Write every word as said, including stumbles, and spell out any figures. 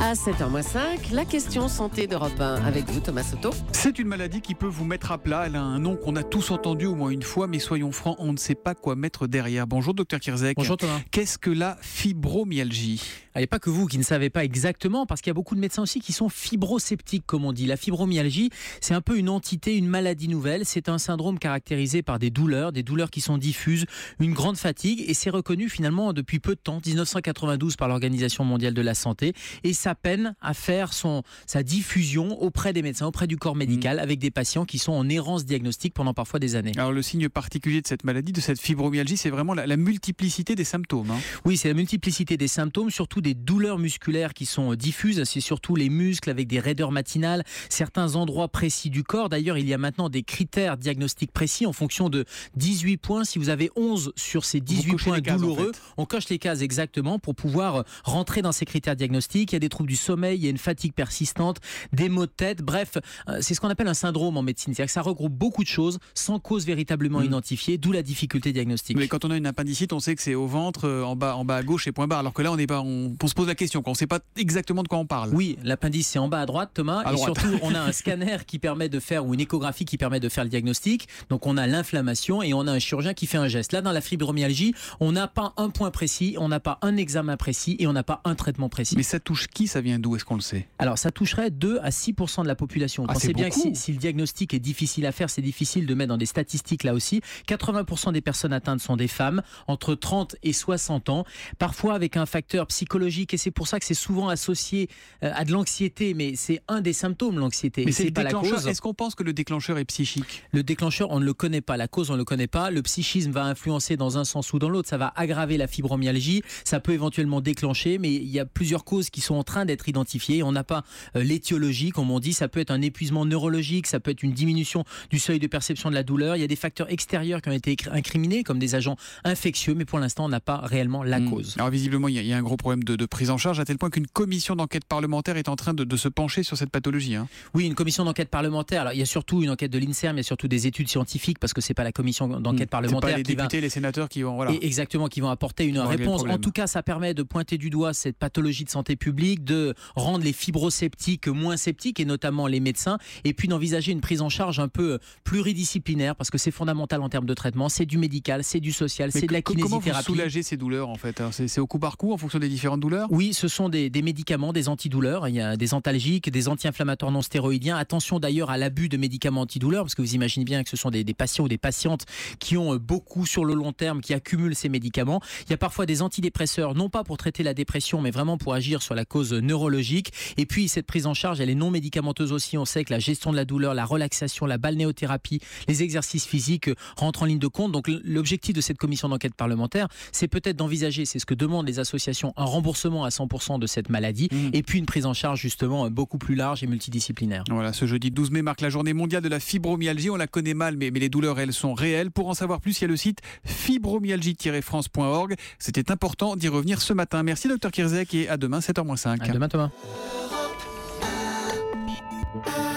À sept heures moins cinq, la question santé d'Europe un avec vous, Thomas Soto. C'est une maladie qui peut vous mettre à plat. Elle a un nom qu'on a tous entendu au moins une fois, mais soyons francs, on ne sait pas quoi mettre derrière. Bonjour docteur Kirzek. Bonjour Thomas. Qu'est-ce que la fibromyalgie ? Il n'y a pas que vous qui ne savez pas exactement, parce qu'il y a beaucoup de médecins aussi qui sont fibrosceptiques, comme on dit. La fibromyalgie, c'est un peu une entité, une maladie nouvelle. C'est un syndrome caractérisé par des douleurs, des douleurs qui sont diffuses, une grande fatigue, et c'est reconnu finalement depuis peu de temps, dix-neuf cent quatre-vingt-douze par l'Organisation mondiale de la santé, et ça peine à faire son, sa diffusion auprès des médecins, auprès du corps médical, mmh. avec des patients qui sont en errance diagnostique pendant parfois des années. Alors le signe particulier de cette maladie, de cette fibromyalgie, c'est vraiment la, la multiplicité des symptômes. Hein. Oui, c'est la multiplicité des symptômes, surtout des douleurs musculaires qui sont diffuses. C'est surtout les muscles avec des raideurs matinales, certains endroits précis du corps. D'ailleurs, il y a maintenant des critères diagnostiques précis en fonction de dix-huit points. Si vous avez onze sur ces dix-huit points cases, douloureux, en fait. On coche les cases exactement pour pouvoir rentrer dans ces critères diagnostiques. Il y a des troubles du sommeil, il y a une fatigue persistante, des maux de tête. Bref, c'est ce qu'on appelle un syndrome en médecine. C'est-à-dire que ça regroupe beaucoup de choses sans cause véritablement mmh. identifiée, d'où la difficulté diagnostique. Mais quand on a une appendicite, on sait que c'est au ventre, en bas, en bas à gauche et point barre. Alors que là, on n'est pas, on, on se pose la question, on ne sait pas exactement de quoi on parle. Oui, l'appendice c'est en bas à droite, Thomas, à et droite. surtout on a un scanner qui permet de faire, ou une échographie qui permet de faire le diagnostic. Donc on a l'inflammation et on a un chirurgien qui fait un geste. Là, dans la fibromyalgie, on n'a pas un point précis, on n'a pas un examen précis et on n'a pas un traitement précis. Mais ça touche qui ? Ça vient d'où ? Est-ce qu'on le sait ? Alors ça toucherait deux à six pour cent de la population. Ah, Pensez bien que si, si le diagnostic est difficile à faire, c'est difficile de mettre dans des statistiques là aussi. quatre-vingts pour cent des personnes atteintes sont des femmes entre trente et soixante ans, parfois avec un facteur psychologique, et c'est pour ça que c'est souvent associé à de l'anxiété, mais c'est un des symptômes, l'anxiété. Mais et c'est, c'est le pas la cause. Est-ce qu'on pense que le déclencheur est psychique ? Le déclencheur, on ne le connaît pas. La cause, on ne le connaît pas. Le psychisme va influencer dans un sens ou dans l'autre. Ça va aggraver la fibromyalgie. Ça peut éventuellement déclencher, mais il y a plusieurs causes qui sont en train d'être identifiées. On n'a pas euh, l'étiologie, comme on dit. Ça peut être un épuisement neurologique, ça peut être une diminution du seuil de perception de la douleur. Il y a des facteurs extérieurs qui ont été incriminés, comme des agents infectieux, mais pour l'instant, on n'a pas réellement la mmh. cause. Alors visiblement, il y, y a un gros problème de, de prise en charge, à tel point qu'une commission d'enquête parlementaire est en train de, de se pencher sur cette pathologie. Hein. Oui, une commission d'enquête parlementaire. Alors, il y a surtout une enquête de l'INSERM, il y a surtout des études scientifiques, parce que c'est pas la commission d'enquête mmh. parlementaire c'est pas les qui députés, va... les sénateurs qui vont voilà. Et exactement, qui vont apporter une réponse. En tout cas, ça permet de pointer du doigt cette pathologie de santé publique, de rendre les fibrosceptiques moins sceptiques, et notamment les médecins, et puis d'envisager une prise en charge un peu pluridisciplinaire, parce que c'est fondamental en termes de traitement. C'est du médical, c'est du social, Mais c'est de la kinésithérapie. Comment vous soulagez ces douleurs en fait ? Alors, c'est, c'est au coup par coup en fonction des différentes douleurs ? Oui, ce sont des, des médicaments, des antidouleurs. Il y a des antalgiques, des anti-inflammatoires non stéroïdiens. Attention d'ailleurs à l'abus de médicaments antidouleurs, parce que vous imaginez bien que ce sont des, des patients ou des patientes qui ont beaucoup sur le long terme, qui accumulent ces médicaments. Il y a parfois des antidépresseurs, non pas pour traiter la dépression, mais vraiment pour agir sur la cause neurologique. Et puis cette prise en charge, elle est non médicamenteuse aussi. On sait que la gestion de la douleur, la relaxation, la balnéothérapie, les exercices physiques rentrent en ligne de compte. Donc l'objectif de cette commission d'enquête parlementaire, c'est peut-être d'envisager, c'est ce que demandent les associations, un remboursement à cent pour cent de cette maladie, mmh. et puis une prise en charge justement beaucoup plus large et multidisciplinaire. Voilà, ce jeudi douze mai marque la journée mondiale de la fibromyalgie. On la connaît mal, mais, mais les douleurs, elles sont réelles. Pour en savoir plus, il y a le site fibromyalgie tiret france point org. C'était important d'y revenir ce matin. Merci docteur Kirzek et à demain sept heures moins cinq. À demain Thomas.